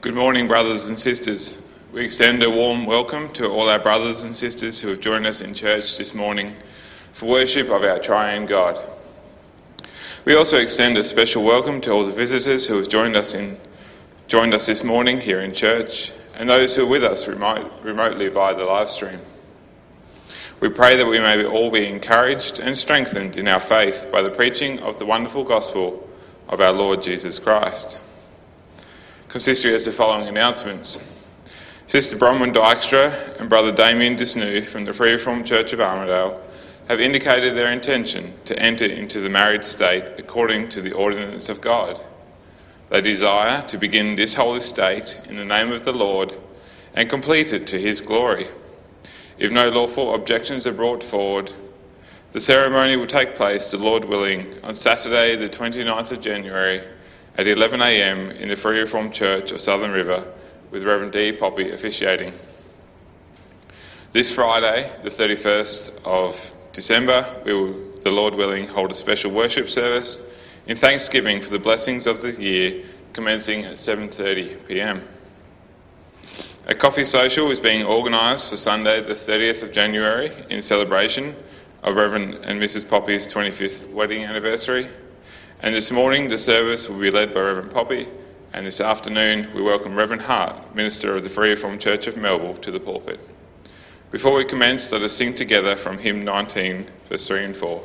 Good morning, brothers and sisters. We extend a warm welcome to all our brothers and sisters who have joined us in church this morning for worship of our triune God. We also extend a special welcome to all the visitors who have joined us this morning here in church and those who are with us remotely via the live stream. We pray that we may all be encouraged and strengthened in our faith by the preaching of the wonderful gospel of our Lord Jesus Christ. Consistory has the following announcements. Sister Bronwyn Dykstra and Brother Damien Disnew from the Free Reformed Church of Armidale have indicated their intention to enter into the married state according to the ordinance of God. They desire to begin this holy state in the name of the Lord and complete it to his glory. If no lawful objections are brought forward, the ceremony will take place, the Lord willing, on Saturday the 29th of January at 11 a.m. in the Free Reformed Church of Southern River, with Reverend D. Poppy officiating. This Friday, the 31st of December, we will, the Lord willing, hold a special worship service in thanksgiving for the blessings of the year, commencing at 7:30 p.m. A coffee social is being organised for Sunday, the 30th of January, in celebration of Reverend and Mrs. Poppy's 25th wedding anniversary. And this morning, the service will be led by Reverend Poppy, and this afternoon, we welcome Reverend Hart, minister of the Free Reformed Church of Melville, to the pulpit. Before we commence, let us sing together from hymn 19, verse 3 and 4.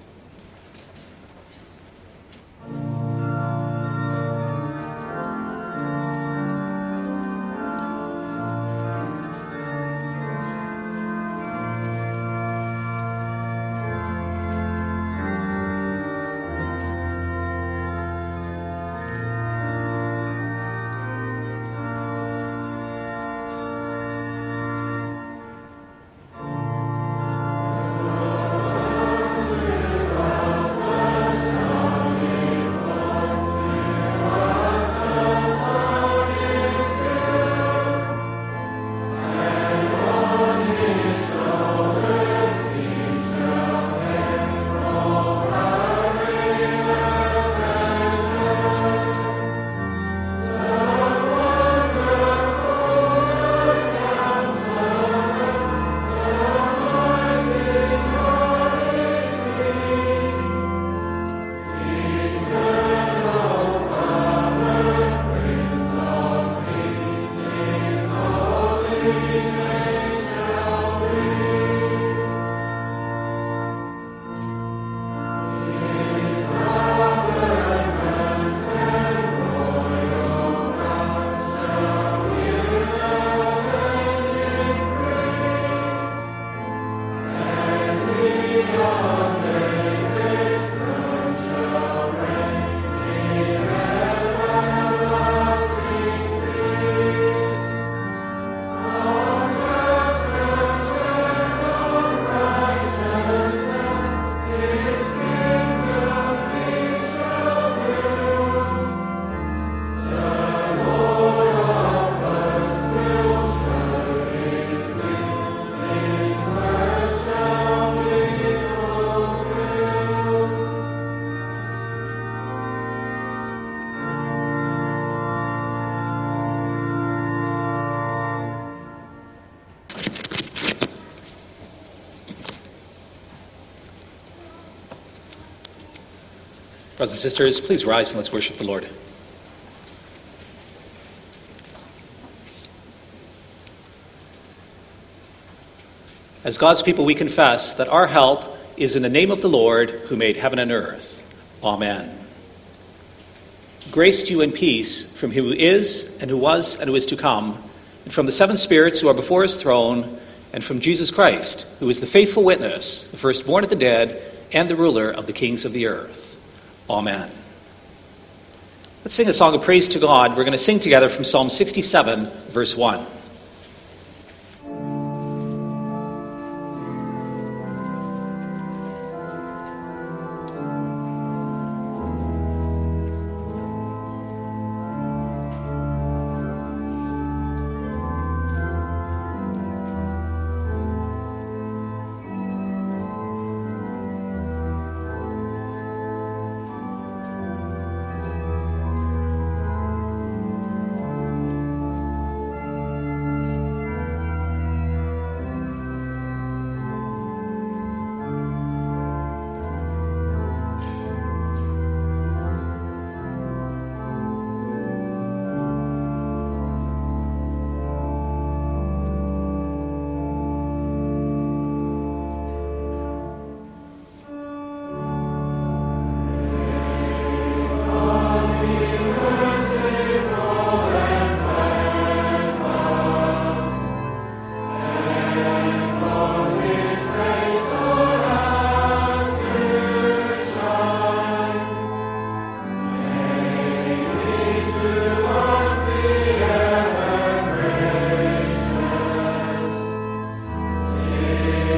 Brothers and sisters, please rise and let's worship the Lord. As God's people, we confess that our help is in the name of the Lord who made heaven and earth. Amen. Grace to you and peace from him who is and who was and who is to come, and from the seven spirits who are before his throne, and from Jesus Christ, who is the faithful witness, the firstborn of the dead, and the ruler of the kings of the earth. Amen. Let's sing a song of praise to God. We're going to sing together from Psalm 67, verse 1.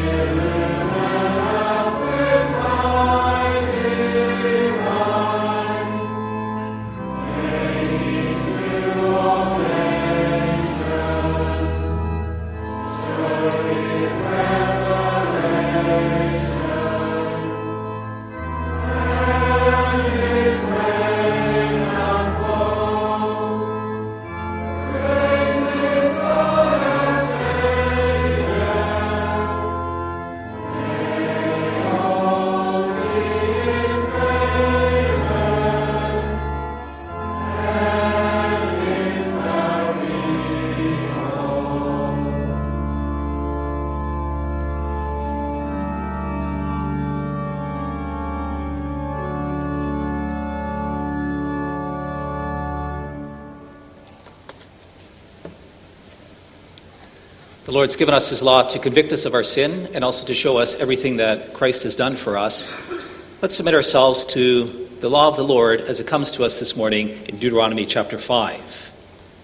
The Lord's given us his law to convict us of our sin and also to show us everything that Christ has done for us. Let's submit ourselves to the law of the Lord as it comes to us this morning in Deuteronomy chapter 5.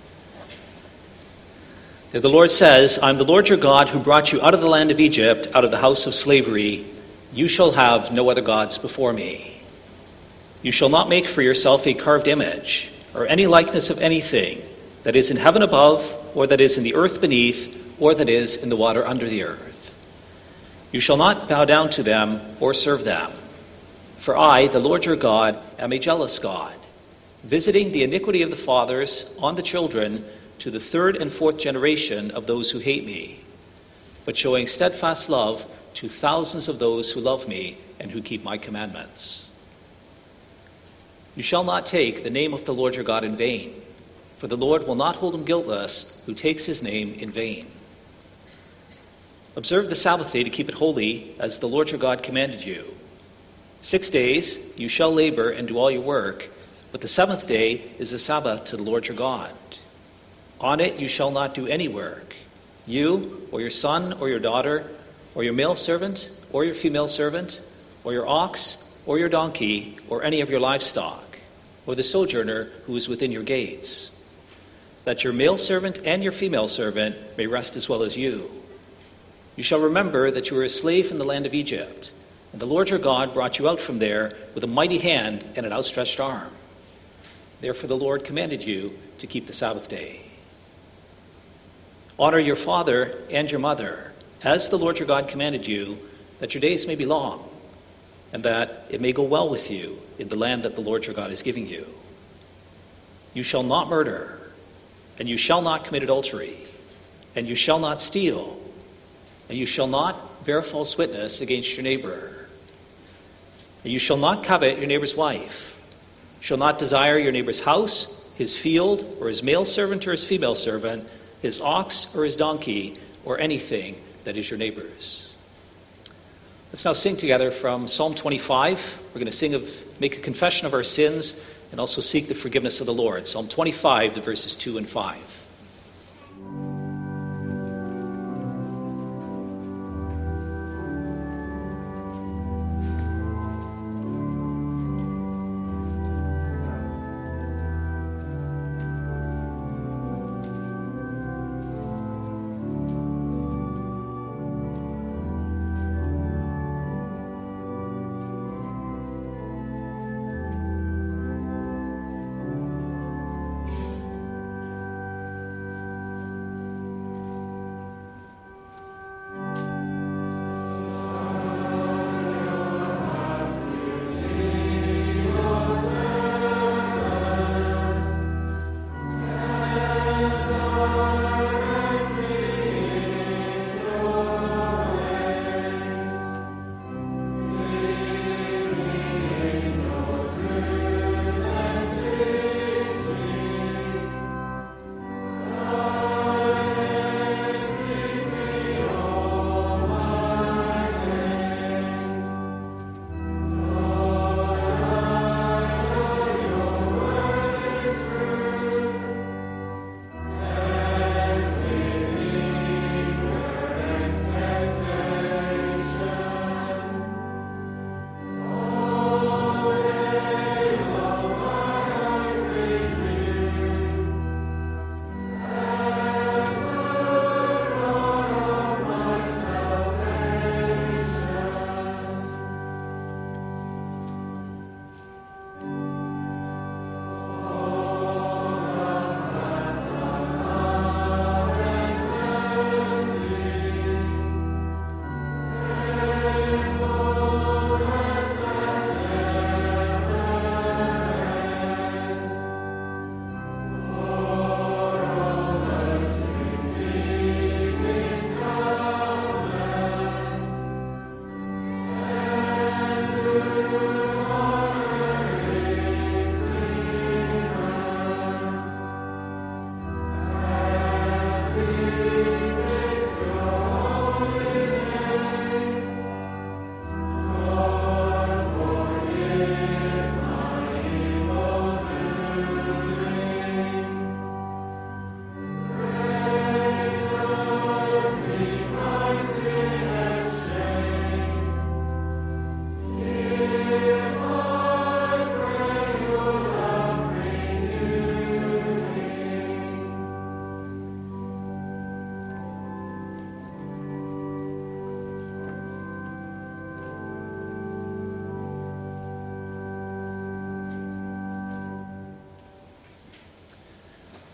There the Lord says, I am the Lord your God who brought you out of the land of Egypt, out of the house of slavery. You shall have no other gods before me. You shall not make for yourself a carved image or any likeness of anything that is in heaven above, or that is in the earth beneath, or that is in the water under the earth. You shall not bow down to them or serve them. For I, the Lord your God, am a jealous God, visiting the iniquity of the fathers on the children to the third and fourth generation of those who hate me, but showing steadfast love to thousands of those who love me and who keep my commandments. You shall not take the name of the Lord your God in vain, for the Lord will not hold him guiltless who takes his name in vain. Observe the Sabbath day to keep it holy, as the Lord your God commanded you. 6 days you shall labor and do all your work, but the seventh day is a Sabbath to the Lord your God. On it you shall not do any work, you or your son or your daughter, or your male servant or your female servant, or your ox or your donkey, or any of your livestock, or the sojourner who is within your gates, that your male servant and your female servant may rest as well as you. You shall remember that you were a slave in the land of Egypt, and the Lord your God brought you out from there with a mighty hand and an outstretched arm. Therefore the Lord commanded you to keep the Sabbath day. Honor your father and your mother, as the Lord your God commanded you, that your days may be long, and that it may go well with you in the land that the Lord your God is giving you. You shall not murder, and you shall not commit adultery, and you shall not steal, and you shall not bear false witness against your neighbor. And you shall not covet your neighbor's wife. You shall not desire your neighbor's house, his field, or his male servant or his female servant, his ox or his donkey, or anything that is your neighbor's. Let's now sing together from Psalm 25. We're going to make a confession of our sins and also seek the forgiveness of the Lord. Psalm 25, the verses 2 and 5.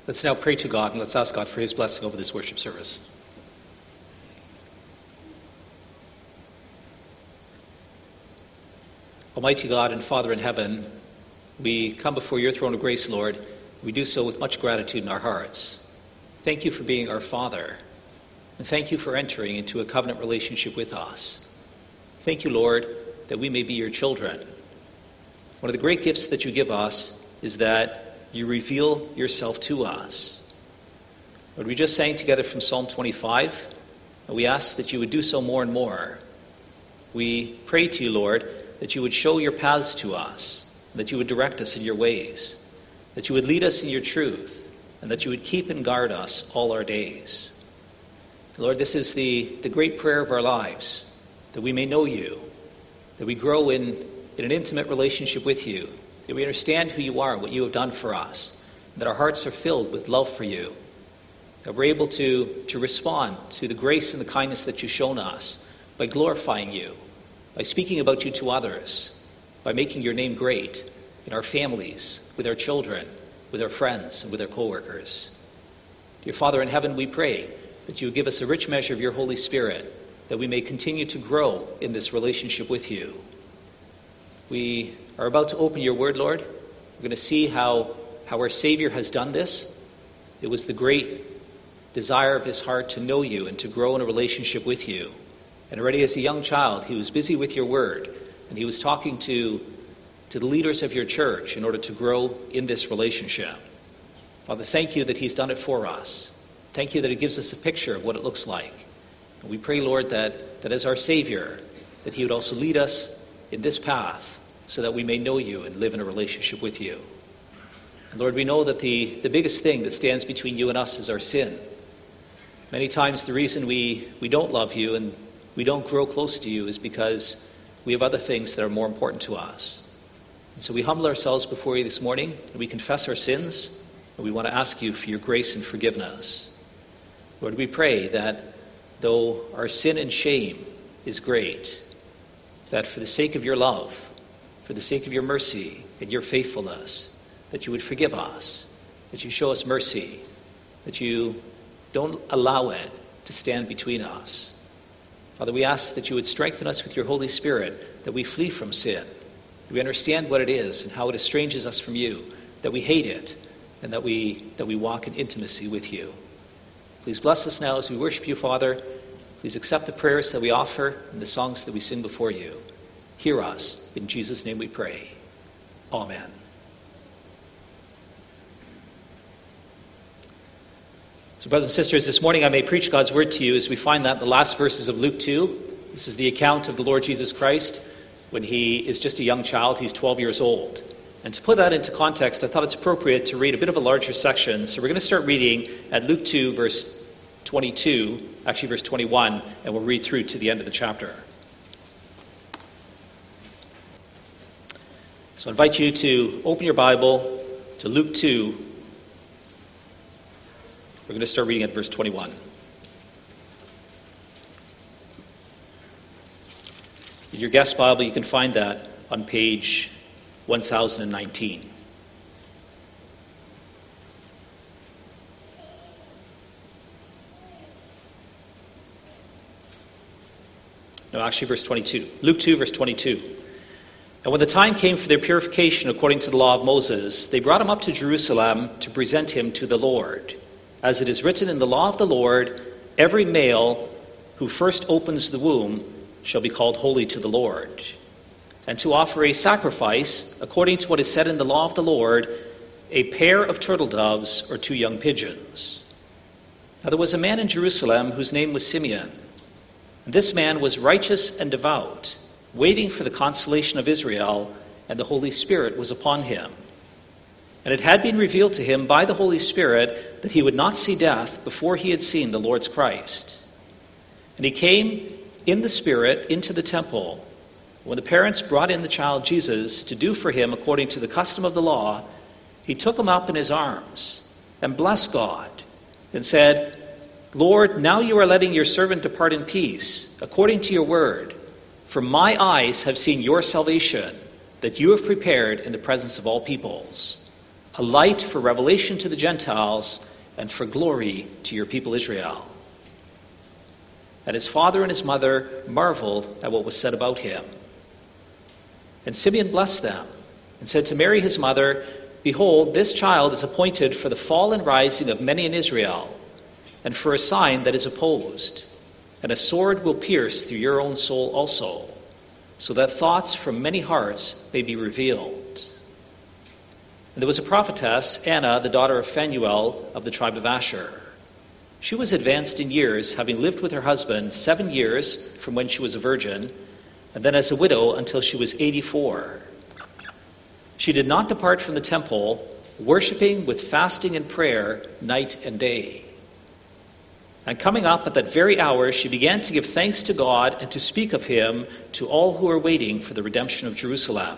Let's now pray to God, and let's ask God for his blessing over this worship service. Almighty God and Father in heaven, we come before your throne of grace, Lord. We do so with much gratitude in our hearts. Thank you for being our Father, and thank you for entering into a covenant relationship with us. Thank you, Lord, that we may be your children. One of the great gifts that you give us is that you reveal yourself to us. Lord, we just sang together from Psalm 25, and we ask that you would do so more and more. We pray to you, Lord, that you would show your paths to us, that you would direct us in your ways, that you would lead us in your truth, and that you would keep and guard us all our days. Lord, this is the great prayer of our lives, that we may know you, that we grow in an intimate relationship with you, that we understand who you are, what you have done for us, and that our hearts are filled with love for you, that we're able to respond to the grace and the kindness that you've shown us by glorifying you, by speaking about you to others, by making your name great in our families, with our children, with our friends, and with our co-workers. Dear Father in heaven, we pray that you would give us a rich measure of your Holy Spirit, that we may continue to grow in this relationship with you. We are about to open your word, Lord. We're going to see how our Savior has done this. It was the great desire of his heart to know you and to grow in a relationship with you. And already as a young child, he was busy with your word, and he was talking to the leaders of your church in order to grow in this relationship. Father, thank you that he's done it for us. Thank you that it gives us a picture of what it looks like. And we pray, Lord, that as our Savior, that he would also lead us in this path so that we may know you and live in a relationship with you. And Lord, we know that the biggest thing that stands between you and us is our sin. Many times the reason we don't love you and we don't grow close to you is because we have other things that are more important to us. And so we humble ourselves before you this morning, and we confess our sins, and we want to ask you for your grace and forgiveness. Lord, we pray that though our sin and shame is great, that for the sake of your love, for the sake of your mercy and your faithfulness, that you would forgive us, that you show us mercy, that you don't allow it to stand between us. Father, we ask that you would strengthen us with your Holy Spirit, that we flee from sin, that we understand what it is and how it estranges us from you, that we hate it, and that we walk in intimacy with you. Please bless us now as we worship you, Father. Please accept the prayers that we offer and the songs that we sing before you. Hear us. In Jesus' name we pray. Amen. So, brothers and sisters, this morning I may preach God's word to you as we find that in the last verses of Luke 2. This is the account of the Lord Jesus Christ when he is just a young child. He's 12 years old. And to put that into context, I thought it's appropriate to read a bit of a larger section. So we're going to start reading at Luke 2, verse 22, actually verse 21, and we'll read through to the end of the chapter. So I invite you to open your Bible to Luke 2. We're going to start reading at verse 21. In your guest Bible, you can find that on page 1019. No, actually verse 22. Luke 2, verse 22. And when the time came for their purification according to the law of Moses, they brought him up to Jerusalem to present him to the Lord. As it is written in the law of the Lord, every male who first opens the womb shall be called holy to the Lord. And to offer a sacrifice, according to what is said in the law of the Lord, a pair of turtle doves or 2 young pigeons. Now there was a man in Jerusalem whose name was Simeon. And this man was righteous and devout, waiting for the consolation of Israel, and the Holy Spirit was upon him. And it had been revealed to him by the Holy Spirit that he would not see death before he had seen the Lord's Christ. And he came in the Spirit into the temple. When the parents brought in the child Jesus to do for him according to the custom of the law, he took him up in his arms and blessed God and said, Lord, now you are letting your servant depart in peace, according to your word. For my eyes have seen your salvation, that you have prepared in the presence of all peoples, a light for revelation to the Gentiles and for glory to your people Israel." And his father and his mother marveled at what was said about him. And Simeon blessed them and said to Mary his mother, "Behold, this child is appointed for the fall and rising of many in Israel, and for a sign that is opposed. And a sword will pierce through your own soul also, so that thoughts from many hearts may be revealed." And there was a prophetess, Anna, the daughter of Phanuel of the tribe of Asher. She was advanced in years, having lived with her husband 7 years from when she was a virgin, and then as a widow until she was 84. She did not depart from the temple, worshiping with fasting and prayer night and day. And coming up at that very hour, she began to give thanks to God and to speak of him to all who were waiting for the redemption of Jerusalem.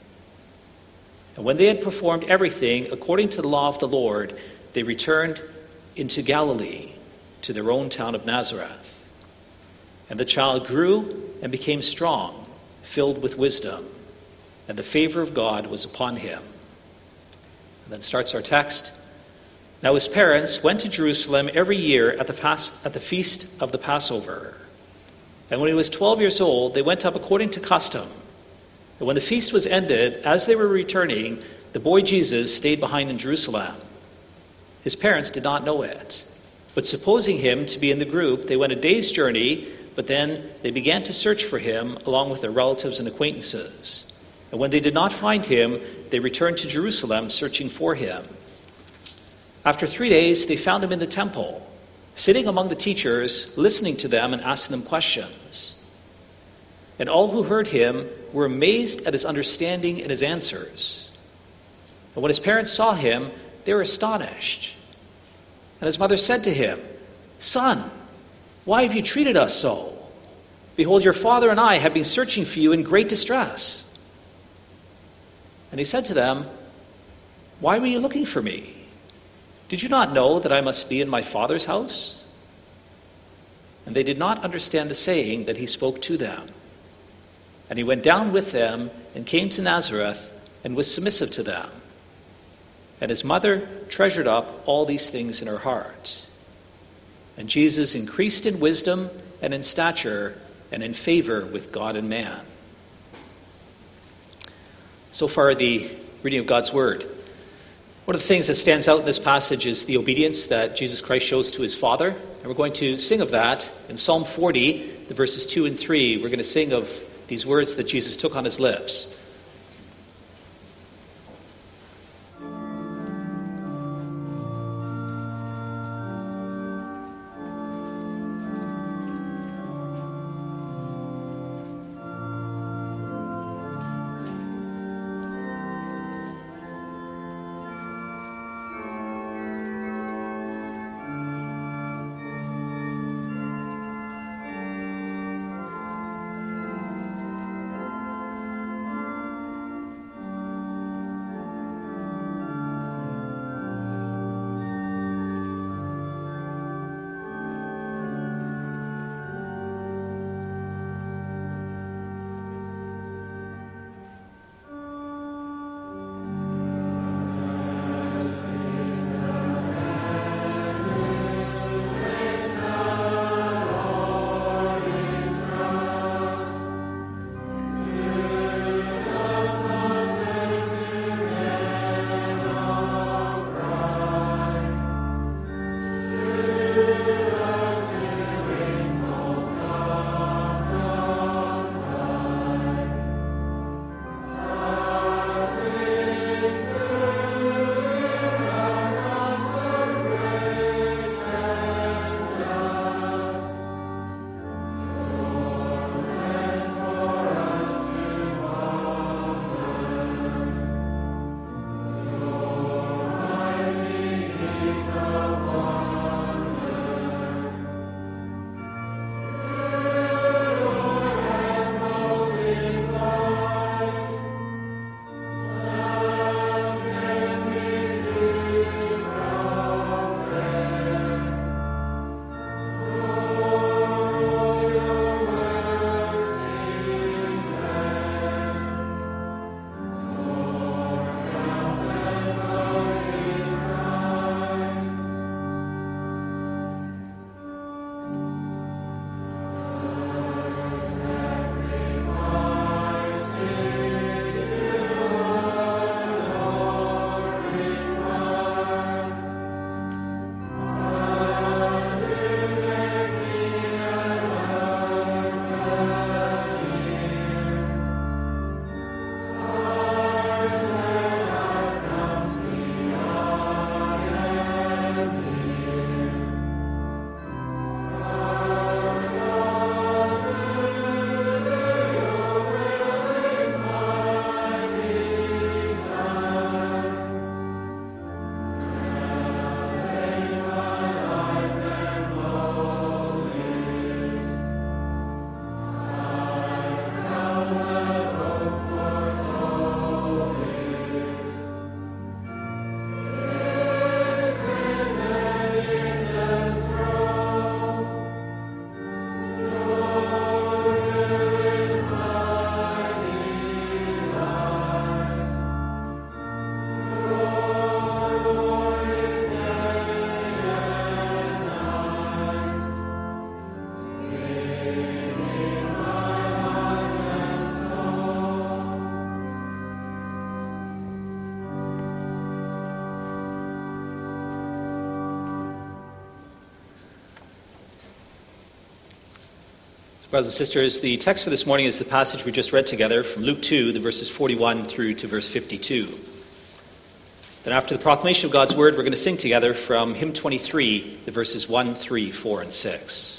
And when they had performed everything according to the law of the Lord, they returned into Galilee, to their own town of Nazareth. And the child grew and became strong, filled with wisdom, and the favor of God was upon him. And then starts our text. Now his parents went to Jerusalem every year at the feast of the Passover. And when he was 12 years old, they went up according to custom. And when the feast was ended, as they were returning, the boy Jesus stayed behind in Jerusalem. His parents did not know it, but supposing him to be in the group, they went a day's journey, but then they began to search for him along with their relatives and acquaintances. And when they did not find him, they returned to Jerusalem searching for him. After 3 days, they found him in the temple, sitting among the teachers, listening to them and asking them questions. And all who heard him were amazed at his understanding and his answers. And when his parents saw him, they were astonished. And his mother said to him, "Son, why have you treated us so? Behold, your father and I have been searching for you in great distress." And he said to them, "Why were you looking for me? Did you not know that I must be in my Father's house?" And they did not understand the saying that he spoke to them. And he went down with them and came to Nazareth and was submissive to them. And his mother treasured up all these things in her heart. And Jesus increased in wisdom and in stature and in favor with God and man. So far, the reading of God's Word. One of the things that stands out in this passage is the obedience that Jesus Christ shows to his Father. And we're going to sing of that in Psalm 40, the verses 2 and 3. We're going to sing of these words that Jesus took on his lips. Brothers and sisters, the text for this morning is the passage we just read together from Luke 2, the verses 41 through to verse 52. Then after the proclamation of God's word, we're going to sing together from hymn 23, the verses 1, 3, 4, and 6.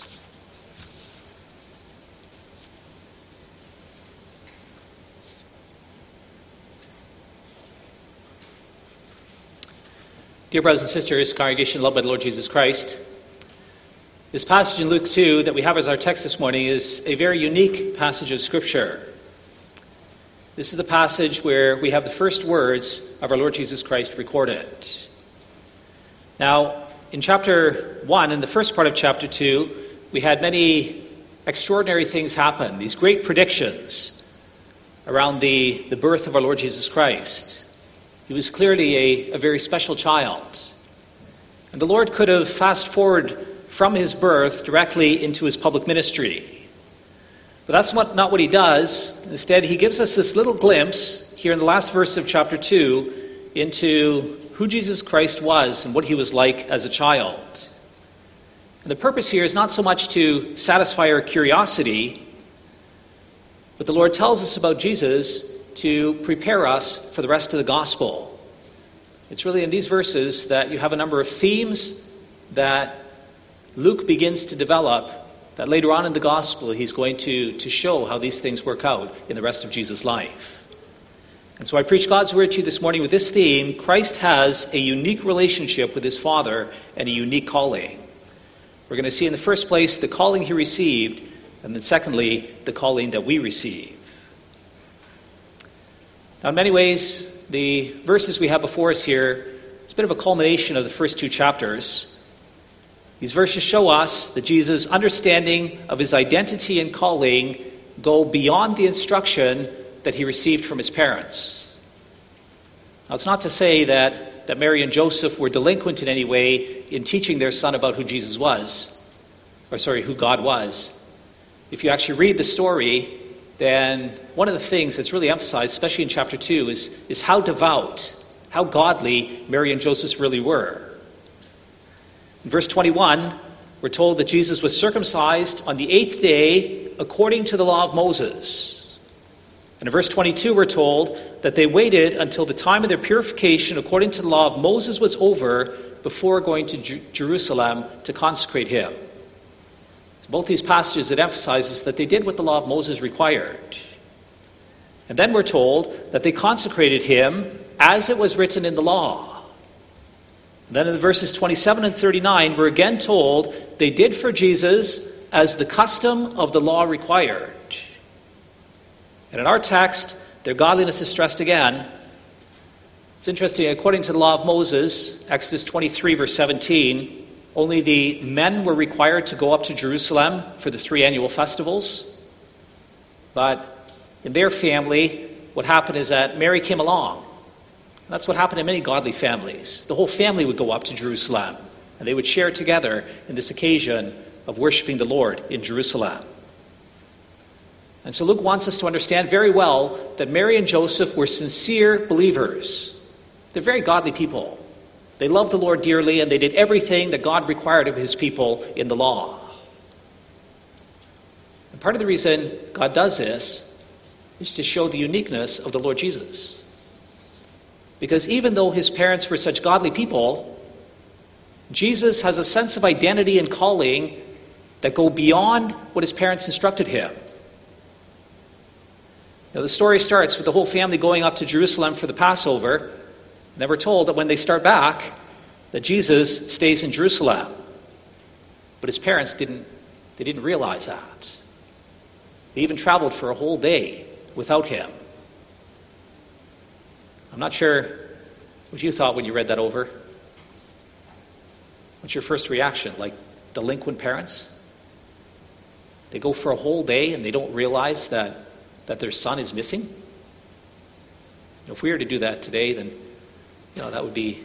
Dear brothers and sisters, congregation loved by the Lord Jesus Christ, this passage in Luke 2 that we have as our text this morning is a very unique passage of Scripture. This is the passage where we have the first words of our Lord Jesus Christ recorded. Now, in chapter 1, in the first part of chapter 2, we had many extraordinary things happen, these great predictions around the birth of our Lord Jesus Christ. He was clearly a very special child. And the Lord could have fast forwarded from his birth directly into his public ministry. But that's not what he does. Instead, he gives us this little glimpse here in the last verse of chapter 2 into who Jesus Christ was and what he was like as a child. And the purpose here is not so much to satisfy our curiosity, but the Lord tells us about Jesus to prepare us for the rest of the gospel. It's really in these verses that you have a number of themes that Luke begins to develop, that later on in the gospel he's going to show how these things work out in the rest of Jesus' life. And so I preach God's word to you this morning with this theme: Christ has a unique relationship with his Father and a unique calling. We're going to see in the first place the calling he received, and then secondly, the calling that we receive. Now, in many ways, the verses we have before us here, it's a bit of a culmination of the first two chapters. These verses show us that Jesus' understanding of his identity and calling go beyond the instruction that he received from his parents. Now, it's not to say that Mary and Joseph were delinquent in any way in teaching their son about who Jesus was, who God was. If you actually read the story, then one of the things that's really emphasized, especially in chapter 2, is how devout, how godly Mary and Joseph really were. In verse 21, we're told that Jesus was circumcised on the 8th day according to the law of Moses. And in verse 22, we're told that they waited until the time of their purification according to the law of Moses was over before going to Jerusalem to consecrate him. So both these passages, it emphasizes that they did what the law of Moses required. And then we're told that they consecrated him as it was written in the law. Then in the verses 27 and 39, we're again told they did for Jesus as the custom of the law required. And in our text, their godliness is stressed again. It's interesting, according to the law of Moses, Exodus 23, verse 17, only the men were required to go up to Jerusalem for the 3 annual festivals. But in their family, what happened is that Mary came along. That's what happened in many godly families. The whole family would go up to Jerusalem, and they would share together in this occasion of worshiping the Lord in Jerusalem. And so Luke wants us to understand very well that Mary and Joseph were sincere believers. They're very godly people. They loved the Lord dearly, and they did everything that God required of his people in the law. And part of the reason God does this is to show the uniqueness of the Lord Jesus. Because even though his parents were such godly people, Jesus has a sense of identity and calling that go beyond what his parents instructed him. Now, the story starts with the whole family going up to Jerusalem for the Passover. And then we're told that when they start back, that Jesus stays in Jerusalem. But his parents didn't realize that. They even traveled for a whole day without him. I'm not sure what you thought when you read that over. What's your first reaction? Like delinquent parents? They go for a whole day and they don't realize that their son is missing? If we were to do that today, then that would be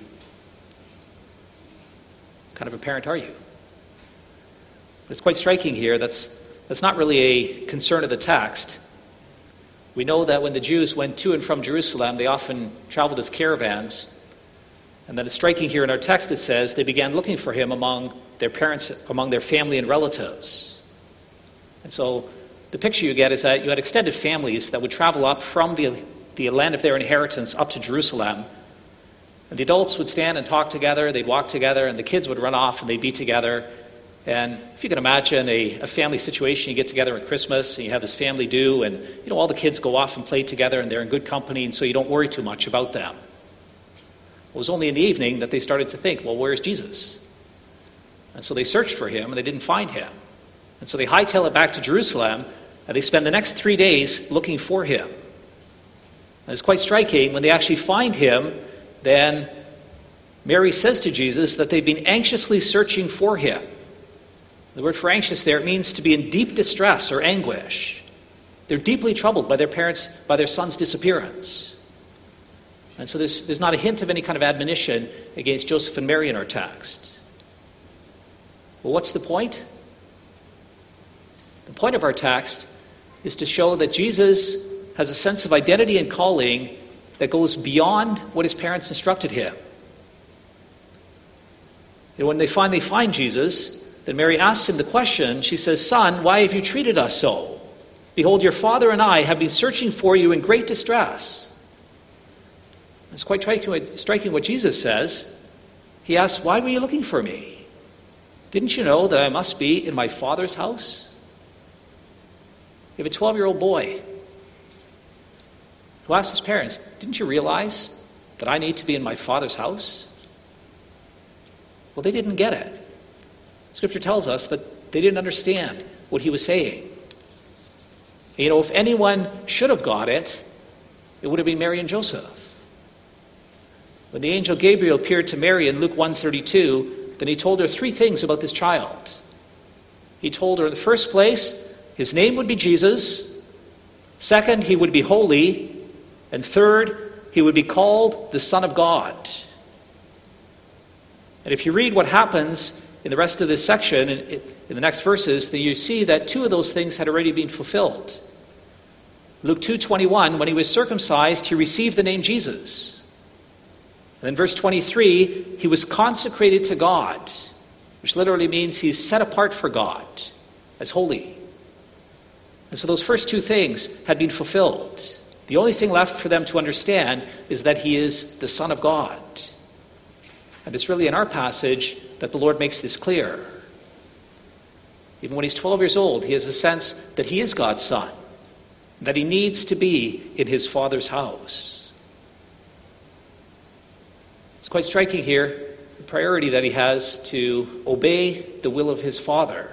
kind of a parent, are you? But it's quite striking here. That's not really a concern of the text. We know that when the Jews went to and from Jerusalem, they often traveled as caravans. And then it's striking here in our text, it says, they began looking for him among their parents, among their family and relatives. And so the picture you get is that you had extended families that would travel up from the land of their inheritance up to Jerusalem. And the adults would stand and talk together, they'd walk together, and the kids would run off and they'd be together. And if you can imagine a family situation, you get together at Christmas and you have this family do, and all the kids go off and play together and they're in good company, and so you don't worry too much about them. It was only in the evening that they started to think, well, where's Jesus? And so they searched for him and they didn't find him. And so they hightail it back to Jerusalem and they spend the next 3 days looking for him. And it's quite striking when they actually find him. Then Mary says to Jesus that they've been anxiously searching for him. The word for anxious there, it means to be in deep distress or anguish. They're deeply troubled by their son's disappearance. And so there's not a hint of any kind of admonition against Joseph and Mary in our text. Well, what's the point? The point of our text is to show that Jesus has a sense of identity and calling that goes beyond what his parents instructed him. And when they finally find Jesus, then Mary asks him the question. She says, "Son, why have you treated us so? Behold, your father and I have been searching for you in great distress." It's quite striking what Jesus says. He asks, "Why were you looking for me? Didn't you know that I must be in my Father's house?" You have a 12-year-old boy who asked his parents, "Didn't you realize that I need to be in my Father's house?" Well, they didn't get it. Scripture tells us that they didn't understand what he was saying. If anyone should have got it, it would have been Mary and Joseph. When the angel Gabriel appeared to Mary in Luke 1:32, then he told her 3 things about this child. He told her, in the first place, his name would be Jesus. Second, he would be holy. And third, he would be called the Son of God. And if you read what happens in the rest of this section, in the next verses, then you see that 2 of those things had already been fulfilled. Luke 2:21, when he was circumcised, he received the name Jesus. And in verse 23, he was consecrated to God, which literally means he's set apart for God as holy. And so those first 2 things had been fulfilled. The only thing left for them to understand is that he is the Son of God. And it's really in our passage that the Lord makes this clear. Even when he's 12 years old, he has a sense that he is God's son, that he needs to be in his Father's house. It's quite striking here, the priority that he has to obey the will of his Father.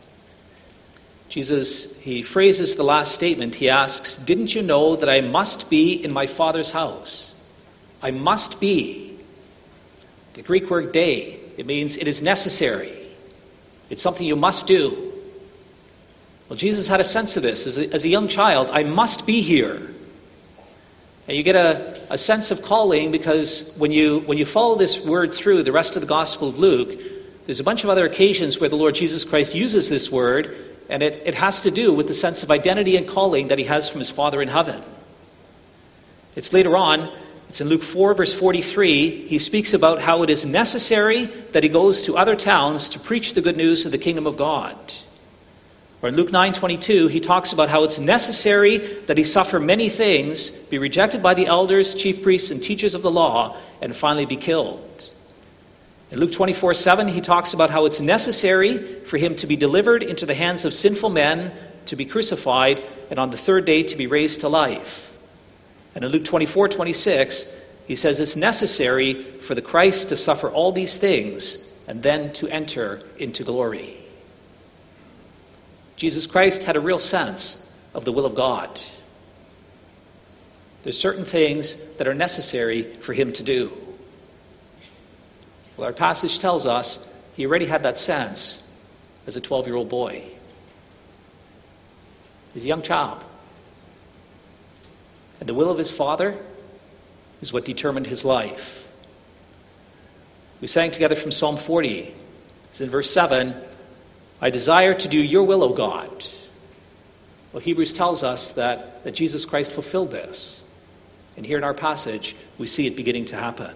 Jesus, he phrases the last statement. He asks, "Didn't you know that I must be in my Father's house?" I must be. The Greek word "dei," it means it is necessary. It's something you must do. Well, Jesus had a sense of this. As a young child, I must be here. And you get a sense of calling because when you follow this word through the rest of the Gospel of Luke, there's a bunch of other occasions where the Lord Jesus Christ uses this word, and it has to do with the sense of identity and calling that he has from his Father in heaven. It's later on, it's in Luke 4, verse 43, he speaks about how it is necessary that he goes to other towns to preach the good news of the kingdom of God. Or in Luke 9:22, he talks about how it's necessary that he suffer many things, be rejected by the elders, chief priests, and teachers of the law, and finally be killed. In Luke 24:7, he talks about how it's necessary for him to be delivered into the hands of sinful men, to be crucified, and on the 3rd day to be raised to life. And in Luke 24:26, he says it's necessary for the Christ to suffer all these things and then to enter into glory. Jesus Christ had a real sense of the will of God. There's certain things that are necessary for him to do. Well, our passage tells us he already had that sense as a 12-year-old boy. He's a young child. And the will of his Father is what determined his life. We sang together from Psalm 40. It's in verse 7, "I desire to do your will, O God." Well, Hebrews tells us that Jesus Christ fulfilled this. And here in our passage, we see it beginning to happen.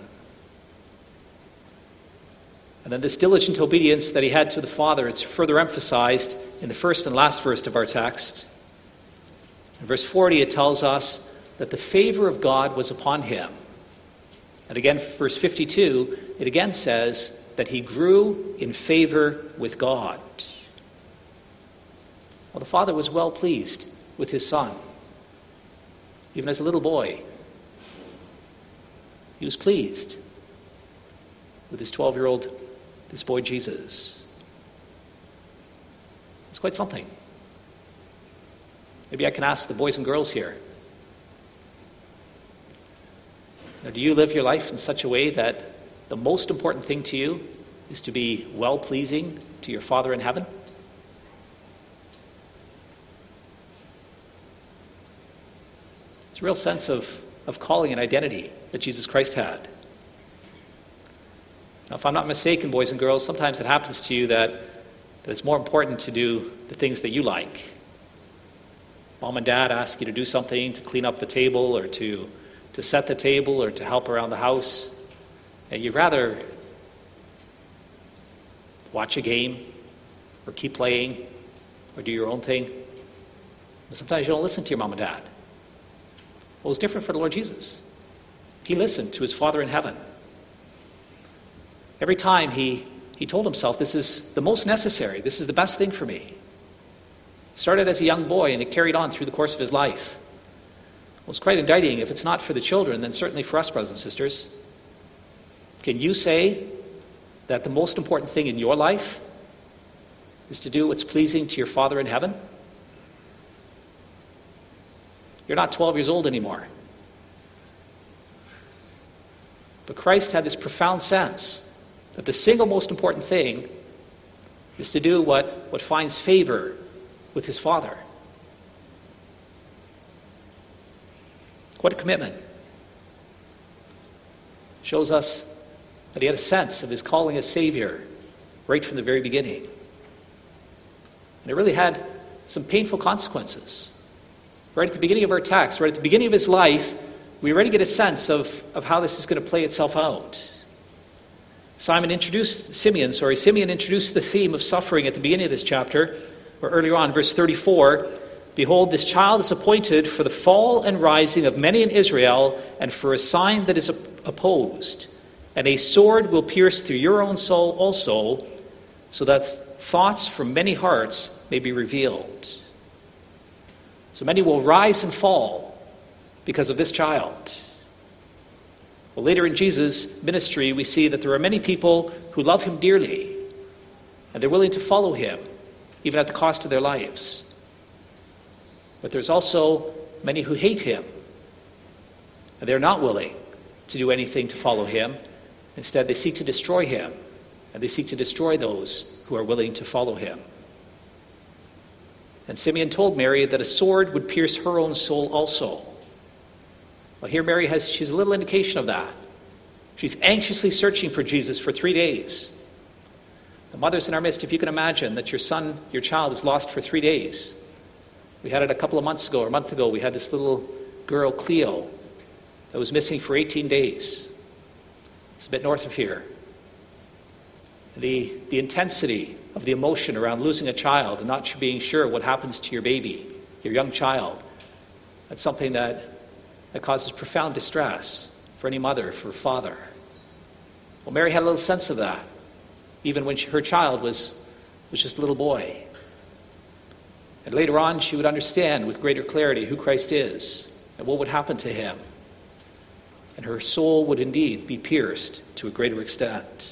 And then this diligent obedience that he had to the Father, it's further emphasized in the first and last verse of our text. In verse 40, it tells us that the favor of God was upon him. And again, verse 52, it again says that he grew in favor with God. Well, the Father was well pleased with his Son. Even as a little boy, he was pleased with his 12-year-old, this boy Jesus. It's quite something. Maybe I can ask the boys and girls here. Now, do you live your life in such a way that the most important thing to you is to be well-pleasing to your Father in heaven? It's a real sense of calling and identity that Jesus Christ had. Now, if I'm not mistaken, boys and girls, sometimes it happens to you that it's more important to do the things that you like. Mom and Dad ask you to do something, to clean up the table or to set the table or to help around the house. And you'd rather watch a game or keep playing or do your own thing. But sometimes you don't listen to your mom and dad. Well, it was different for the Lord Jesus. He listened to his Father in heaven. Every time he told himself, this is the most necessary, this is the best thing for me. Started as a young boy and it carried on through the course of his life. Well, it's quite indicting. If it's not for the children, then certainly for us, brothers and sisters. Can you say that the most important thing in your life is to do what's pleasing to your Father in heaven? You're not 12 years old anymore. But Christ had this profound sense that the single most important thing is to do what finds favor with his Father. What a commitment. Shows us that he had a sense of his calling as Savior right from the very beginning. And it really had some painful consequences. Right at the beginning of our text, right at the beginning of his life, we already get a sense of how this is going to play itself out. Simeon introduced the theme of suffering at the beginning of this chapter, or earlier on, verse 34. Behold, this child is appointed for the fall and rising of many in Israel, and for a sign that is opposed. And a sword will pierce through your own soul also, so that thoughts from many hearts may be revealed. So many will rise and fall because of this child. Well, later in Jesus' ministry, we see that there are many people who love him dearly, and they're willing to follow him, even at the cost of their lives. But there's also many who hate him, and they're not willing to do anything to follow him. Instead, they seek to destroy him, and they seek to destroy those who are willing to follow him. And Simeon told Mary that a sword would pierce her own soul also. Well, here Mary she's a little indication of that. She's anxiously searching for Jesus for 3 days. The mothers in our midst, if you can imagine that your child is lost for 3 days. We had it a couple of months ago, or a month ago, we had this little girl, Cleo, that was missing for 18 days. It's a bit north of here. The intensity of the emotion around losing a child and not being sure what happens to your baby, your young child, that's something that causes profound distress for any mother, for a father. Well, Mary had a little sense of that, even when her child was just a little boy. And later on, she would understand with greater clarity who Christ is and what would happen to him. And her soul would indeed be pierced to a greater extent.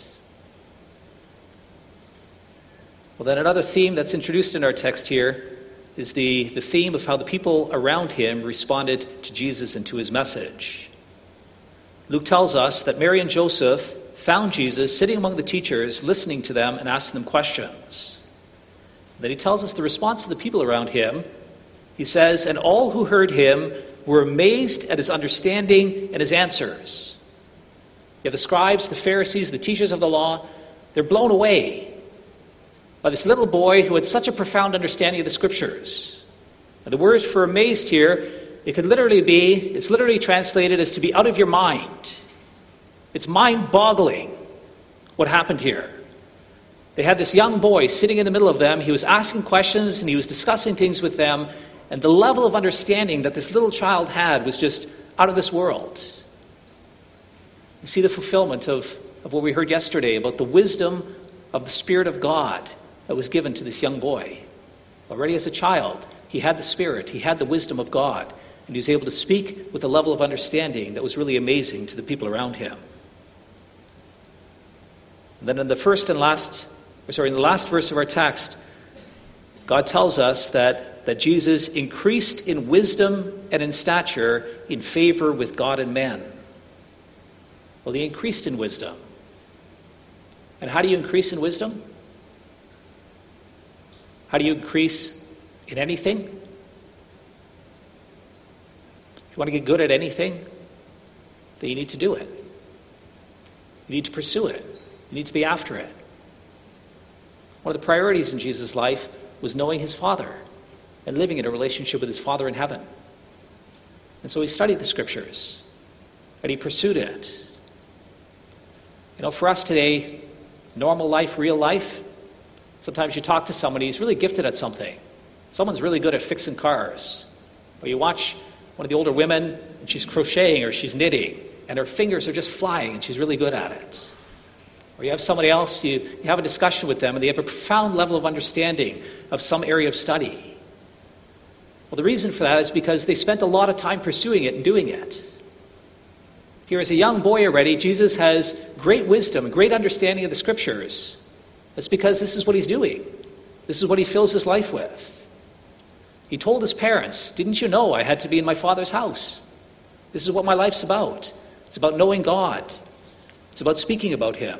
Well, then another theme that's introduced in our text here is the theme of how the people around him responded to Jesus and to his message. Luke tells us that Mary and Joseph found Jesus sitting among the teachers, listening to them and asking them questions. Then he tells us the response of the people around him. He says, and all who heard him were amazed at his understanding and his answers. You have the scribes, the Pharisees, the teachers of the law. They're blown away by this little boy who had such a profound understanding of the scriptures. And the word for amazed here, it's literally translated as to be out of your mind. It's mind-boggling what happened here. They had this young boy sitting in the middle of them. He was asking questions and he was discussing things with them. And the level of understanding that this little child had was just out of this world. You see the fulfillment of what we heard yesterday about the wisdom of the Spirit of God that was given to this young boy. Already as a child, he had the Spirit, he had the wisdom of God, and he was able to speak with a level of understanding that was really amazing to the people around him. And then in the last verse of our text, God tells us that Jesus increased in wisdom and in stature in favor with God and men. Well, he increased in wisdom. And how do you increase in wisdom? How do you increase in anything? If you want to get good at anything, then you need to do it. You need to pursue it. You need to be after it. One of the priorities in Jesus' life was knowing his Father and living in a relationship with his Father in heaven. And so he studied the Scriptures, and he pursued it. You know, for us today, normal life, real life, sometimes you talk to somebody who's really gifted at something. Someone's really good at fixing cars. Or you watch one of the older women, and she's crocheting or she's knitting, and her fingers are just flying, and she's really good at it. Or you have somebody else, you have a discussion with them, and they have a profound level of understanding of some area of study. Well, the reason for that is because they spent a lot of time pursuing it and doing it. Here as a young boy already, Jesus has great wisdom, great understanding of the Scriptures. That's because this is what he's doing. This is what he fills his life with. He told his parents, "Didn't you know I had to be in my Father's house? This is what my life's about. It's about knowing God. It's about speaking about him."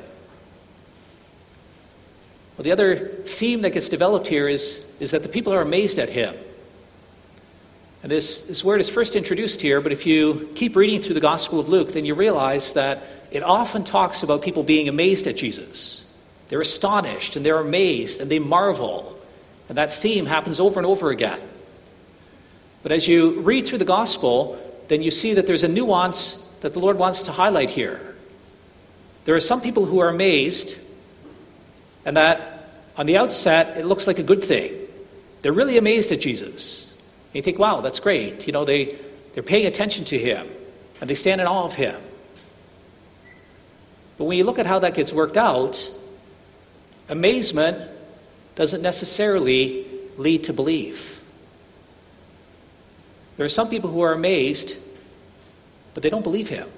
Well, the other theme that gets developed here is that the people are amazed at him. And this word is first introduced here, but if you keep reading through the Gospel of Luke, then you realize that it often talks about people being amazed at Jesus. They're astonished, and they're amazed, and they marvel. And that theme happens over and over again. But as you read through the Gospel, then you see that there's a nuance that the Lord wants to highlight here. There are some people who are amazed, and that on the outset, it looks like a good thing. They're really amazed at Jesus. And you think, wow, that's great. You know, they're paying attention to him, and they stand in awe of him. But when you look at how that gets worked out, amazement doesn't necessarily lead to belief. There are some people who are amazed, but they don't believe him.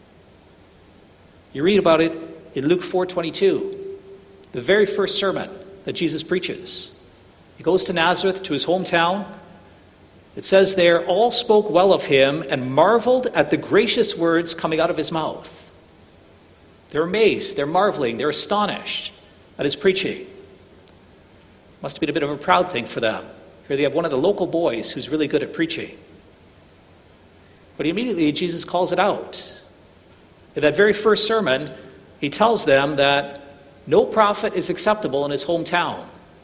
You read about it in Luke 4:22, the very first sermon that Jesus preaches. He goes to Nazareth, to his hometown. It says there, all spoke well of him and marveled at the gracious words coming out of his mouth. They're amazed, they're marveling, they're astonished at his preaching. Must have been a bit of a proud thing for them. Here they have one of the local boys who's really good at preaching. But immediately Jesus calls it out. In that very first sermon, he tells them that no prophet is acceptable in his hometown.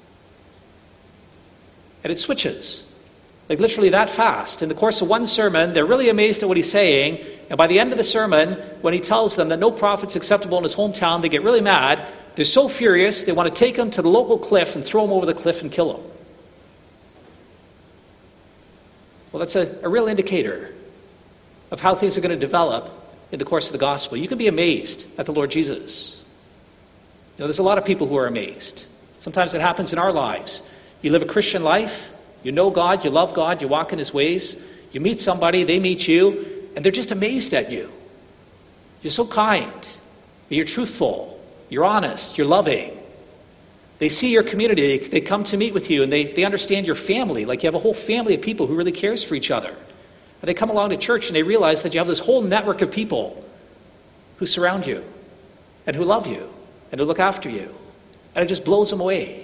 And it switches. Like literally that fast. In the course of one sermon, they're really amazed at what he's saying. And by the end of the sermon, when he tells them that no prophet's acceptable in his hometown, they get really mad. They're so furious, they want to take him to the local cliff and throw him over the cliff and kill him. Well, that's a real indicator of how things are going to develop in the course of the gospel. You can be amazed at the Lord Jesus. You know, there's a lot of people who are amazed. Sometimes it happens in our lives. You live a Christian life. You know God, you love God, you walk in his ways. You meet somebody, they meet you, and they're just amazed at you. You're so kind. You're truthful. You're honest. You're loving. They see your community. They come to meet with you, and they understand your family. Like you have a whole family of people who really cares for each other. And they come along to church, and they realize that you have this whole network of people who surround you, and who love you, and who look after you. And it just blows them away.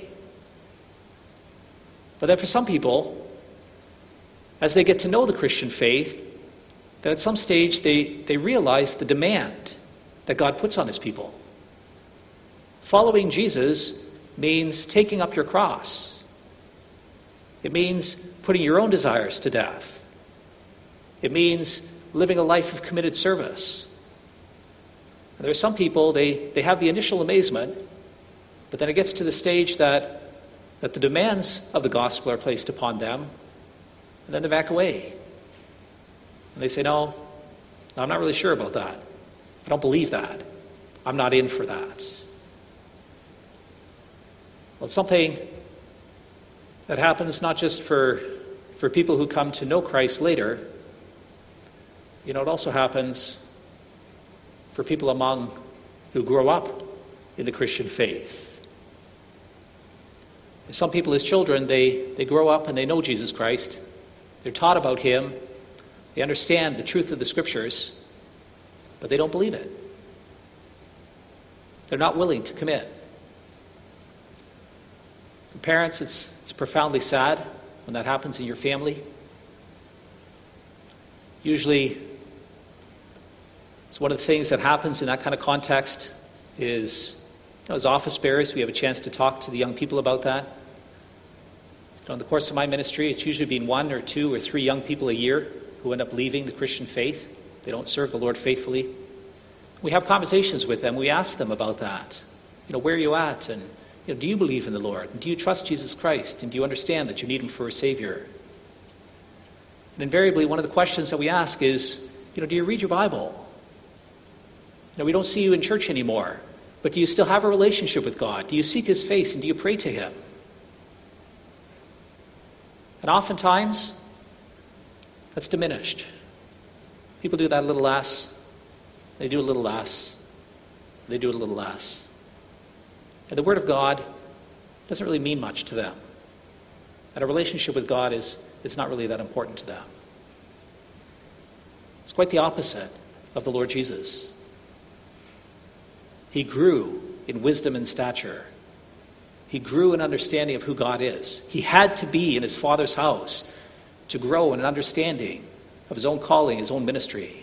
But then for some people, as they get to know the Christian faith, that at some stage they realize the demand that God puts on his people. Following Jesus means taking up your cross. It means putting your own desires to death. It means living a life of committed service. And there are some people, they have the initial amazement, But then it gets to the stage that the demands of the gospel are placed upon them, and then they back away. And they say, no, I'm not really sure about that. I don't believe that. I'm not in for that. Well, it's something that happens not just for people who come to know Christ later. It also happens for people among who grow up in the Christian faith. Some people as children, they grow up and they know Jesus Christ. They're taught about him. They understand the truth of the Scriptures, but they don't believe it. They're not willing to commit. For parents, it's profoundly sad when that happens in your family. Usually, it's one of the things that happens in that kind of context is, as office bearers, we have a chance to talk to the young people about that. In the course of my ministry, it's usually been 1 or 2 or 3 young people a year who end up leaving the Christian faith. They don't serve the Lord faithfully. We have conversations with them. We ask them about that. Where are you at? And do you believe in the Lord? And do you trust Jesus Christ? And do you understand that you need him for a Savior? And invariably, one of the questions that we ask is, do you read your Bible? We don't see you in church anymore, but do you still have a relationship with God? Do you seek his face and do you pray to him? And oftentimes, that's diminished. People do that a little less. They do a little less. They do it a little less. And the Word of God doesn't really mean much to them. And a relationship with God is not really that important to them. It's quite the opposite of the Lord Jesus. He grew in wisdom and stature. He grew in understanding of who God is. He had to be in his Father's house to grow in an understanding of his own calling, his own ministry.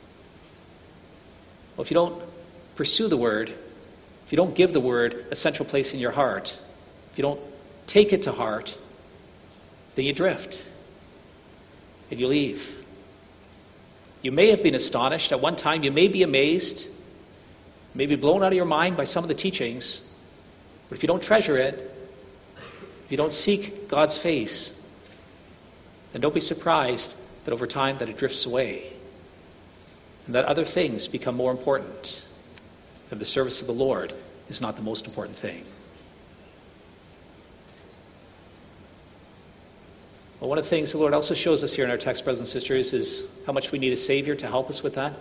Well, if you don't pursue the Word, if you don't give the Word a central place in your heart, if you don't take it to heart, then you drift and you leave. You may have been astonished at one time. You may be amazed, may be blown out of your mind by some of the teachings. But if you don't treasure it, if you don't seek God's face, then don't be surprised that over time that it drifts away and that other things become more important, and the service of the Lord is not the most important thing. Well, one of the things the Lord also shows us here in our text, brothers and sisters, is how much we need a Savior to help us with that.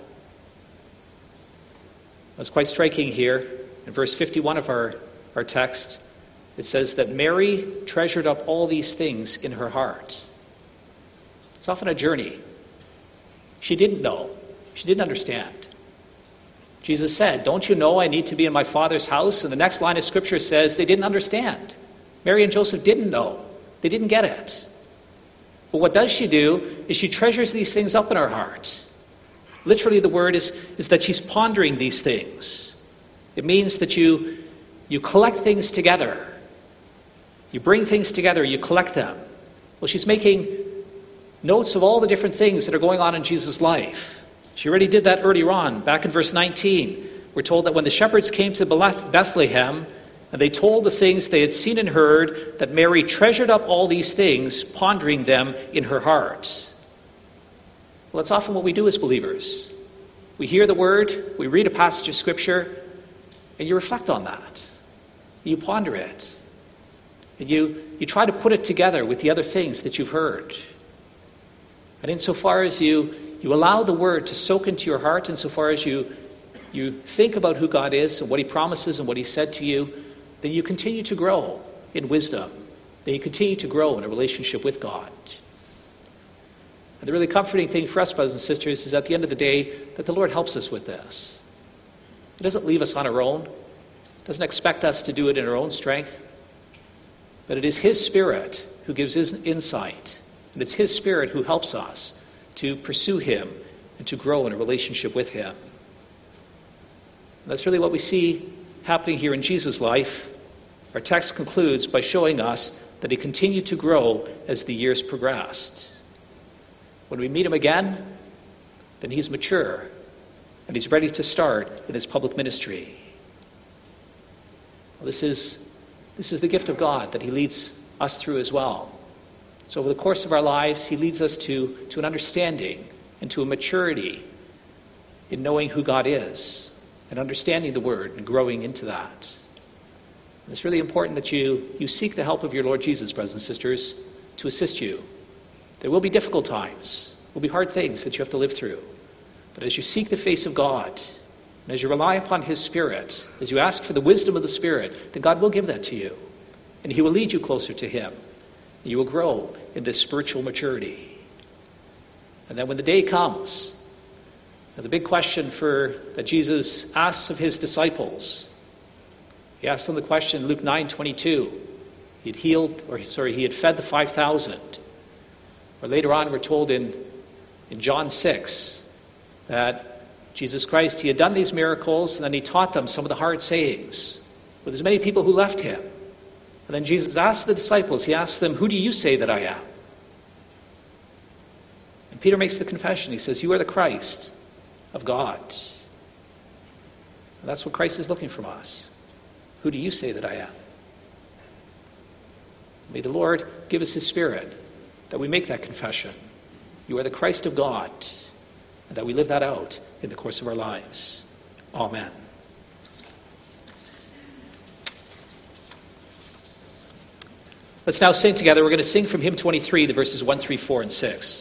It's quite striking here. In verse 51 of our text, it says that Mary treasured up all these things in her heart. It's often a journey. She didn't know. She didn't understand. Jesus said, don't you know I need to be in my Father's house? And the next line of Scripture says they didn't understand. Mary and Joseph didn't know. They didn't get it. But what does she do is she treasures these things up in her heart. Literally, the word is that she's pondering these things. It means that you collect things together. You bring things together, you collect them. Well, she's making notes of all the different things that are going on in Jesus' life. She already did that earlier on. Back in verse 19, we're told that when the shepherds came to Bethlehem, and they told the things they had seen and heard, that Mary treasured up all these things, pondering them in her heart. Well, that's often what we do as believers. We hear the word, we read a passage of Scripture, and you reflect on that. You ponder it. And you try to put it together with the other things that you've heard. And insofar as you allow the word to soak into your heart, insofar as you think about who God is and what he promises and what he said to you, then you continue to grow in wisdom. Then you continue to grow in a relationship with God. And the really comforting thing for us, brothers and sisters, is at the end of the day that the Lord helps us with this. He doesn't leave us on our own. He doesn't expect us to do it in our own strength. But it is his Spirit who gives his insight. And it's his Spirit who helps us to pursue him and to grow in a relationship with him. And that's really what we see happening here in Jesus' life. Our text concludes by showing us that he continued to grow as the years progressed. When we meet him again, then he's mature and he's ready to start in his public ministry. Well, this is the gift of God that he leads us through as well. So over the course of our lives, he leads us to an understanding and to a maturity in knowing who God is and understanding the Word and growing into that. And it's really important that you seek the help of your Lord Jesus, brothers and sisters, to assist you. There will be difficult times. There will be hard things that you have to live through. But as you seek the face of God, and as you rely upon his Spirit, as you ask for the wisdom of the Spirit, then God will give that to you. And he will lead you closer to him. And you will grow in this spiritual maturity. And then when the day comes, the big question that Jesus asks of his disciples, he asked them the question in Luke 9:22. He had fed the 5,000. Or later on, we're told in John 6 that Jesus Christ, he had done these miracles, and then he taught them some of the hard sayings with as many people who left him. And then Jesus asked the disciples, he asked them, "Who do you say that I am?" And Peter makes the confession. He says, "You are the Christ of God." And that's what Christ is looking from us. Who do you say that I am? May the Lord give us his Spirit that we make that confession. You are the Christ of God, and that we live that out in the course of our lives. Amen. Let's now sing together. We're going to sing from hymn 23, the verses 1, 3, 4, and 6.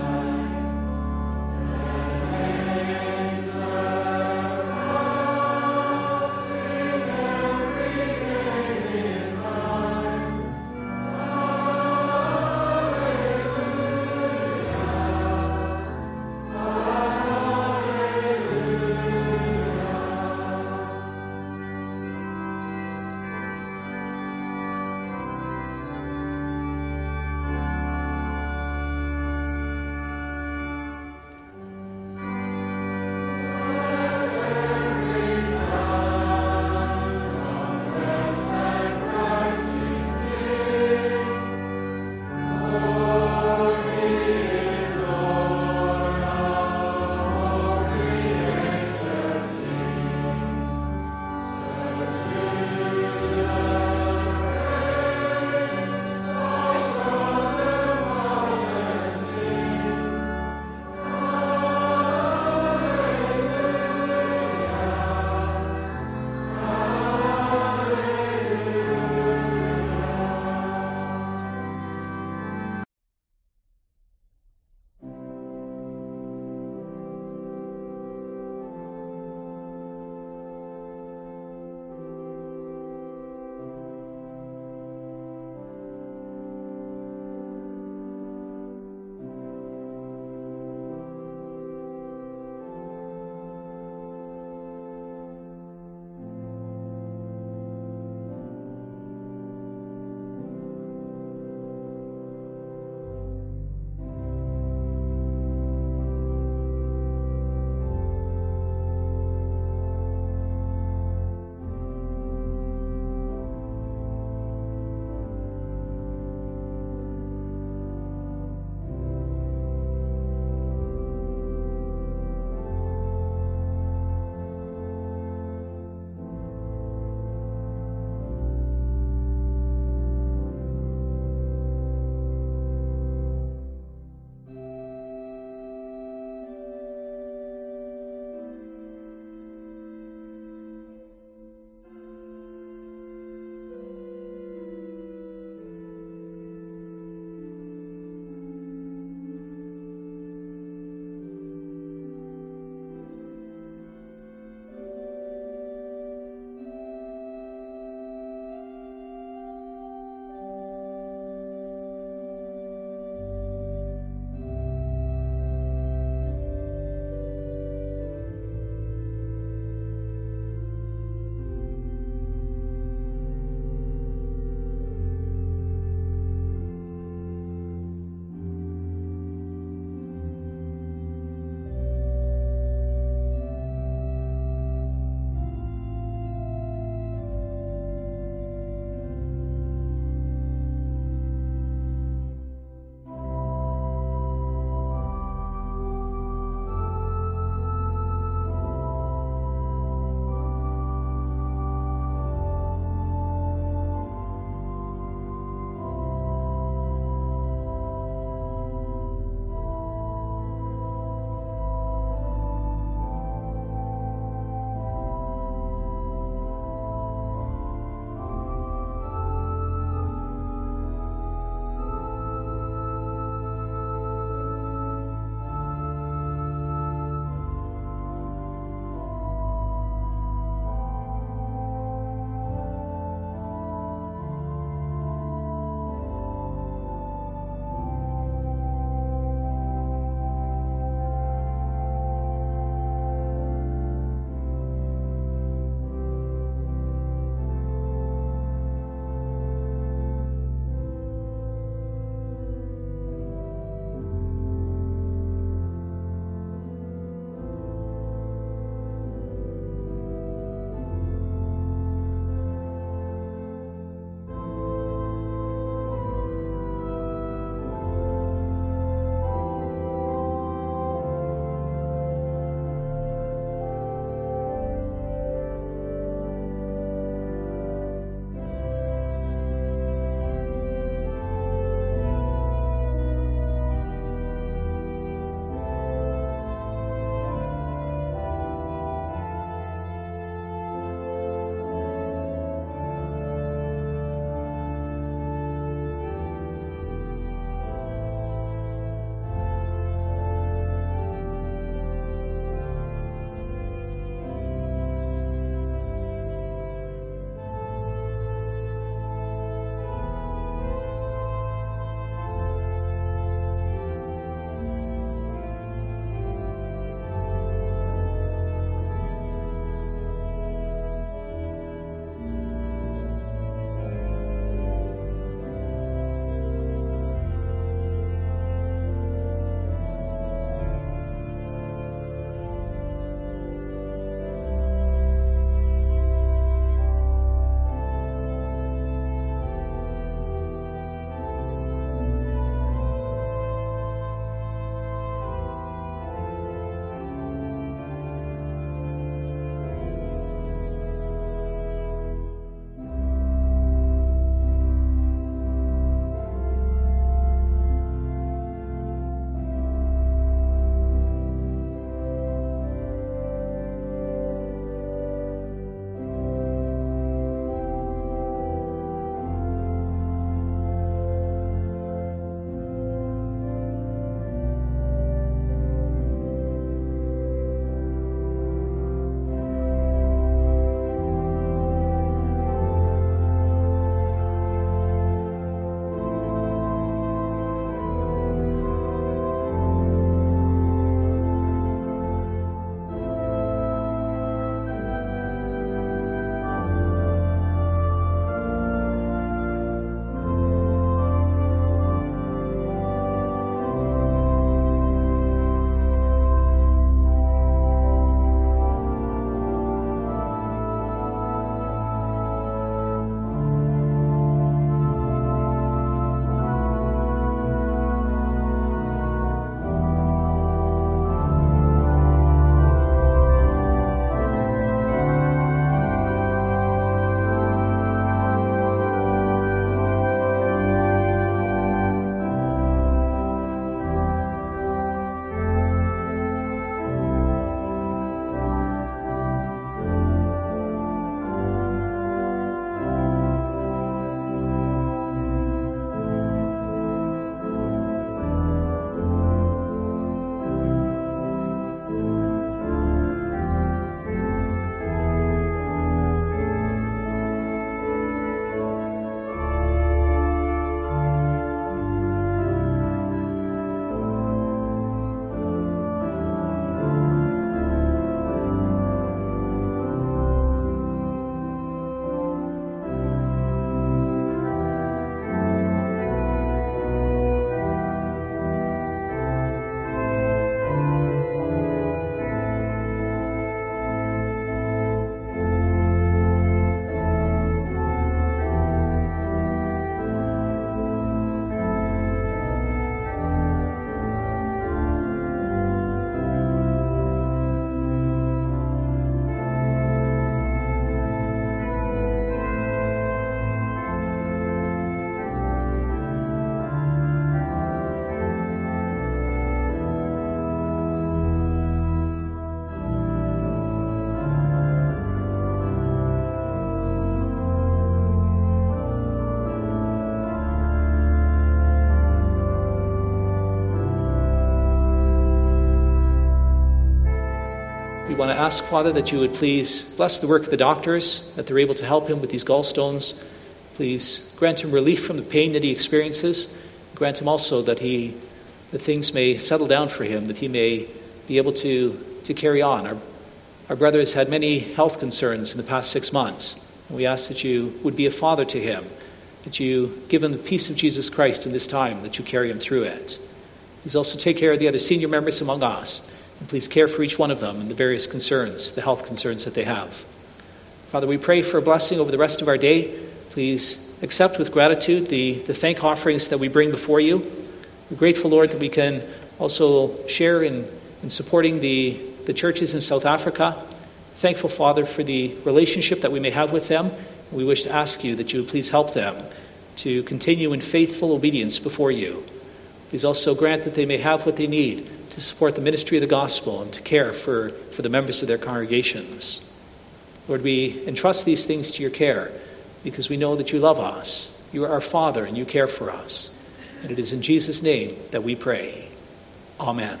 want to ask, Father, that you would please bless the work of the doctors, that they're able to help him with these gallstones. Please grant him relief from the pain that he experiences. Grant him also that things may settle down for him, that he may be able to carry on. Our brother has had many health concerns in the past 6 months. And we ask that you would be a father to him, that you give him the peace of Jesus Christ in this time, that you carry him through it. Please also take care of the other senior members among us, and please care for each one of them and the various concerns, the health concerns that they have. Father, we pray for a blessing over the rest of our day. Please accept with gratitude the thank offerings that we bring before you. We're grateful, Lord, that we can also share in supporting the churches in South Africa. Thankful, Father, for the relationship that we may have with them. We wish to ask you that you would please help them to continue in faithful obedience before you. Please also grant that they may have what they need to support the ministry of the gospel and to care for the members of their congregations. Lord, we entrust these things to your care because we know that you love us. You are our Father and you care for us. And it is in Jesus' name that we pray. Amen.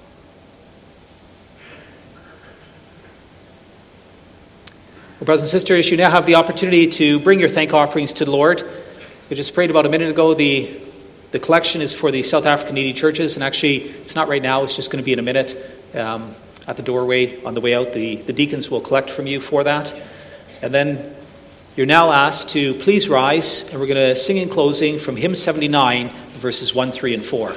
Well, brothers and sisters, you now have the opportunity to bring your thank offerings to the Lord. We just prayed about a minute ago. The collection is for the South African needy churches, and actually it's not right now, it's just going to be in a minute at the doorway on the way out. The deacons will collect from you for that. And then you're now asked to please rise, and we're going to sing in closing from hymn 79, verses 1, 3, and 4.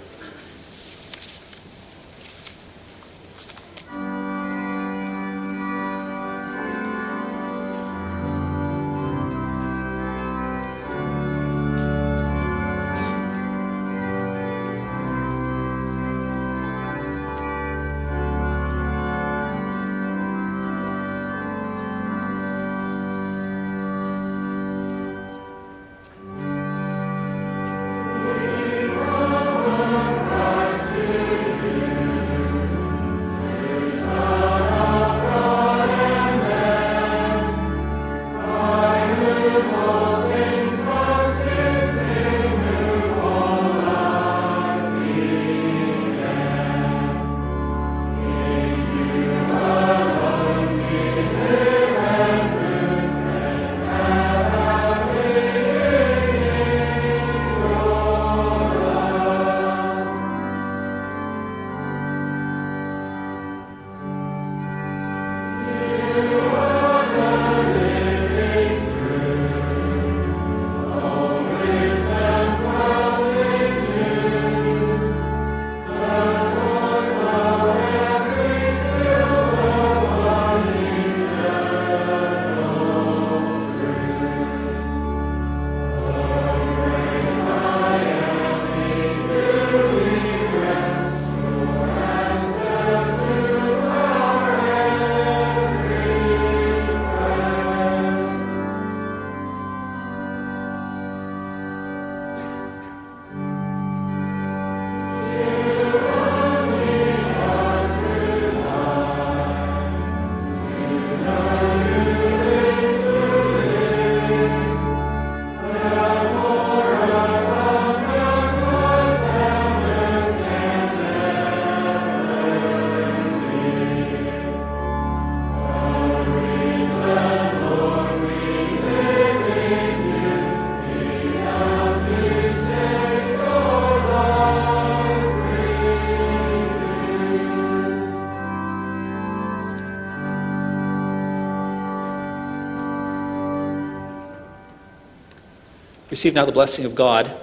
Receive now the blessing of God.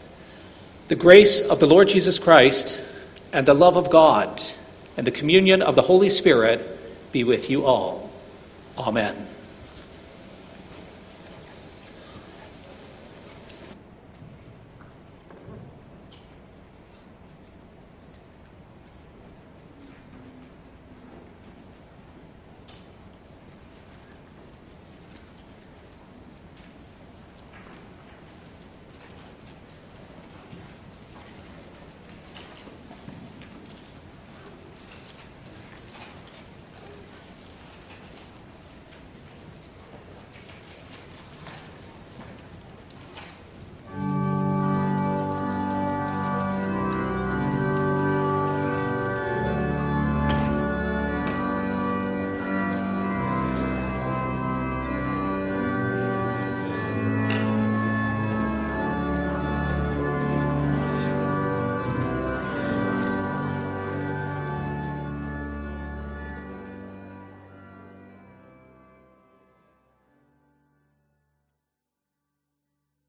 The grace of the Lord Jesus Christ and the love of God and the communion of the Holy Spirit be with you all. Amen.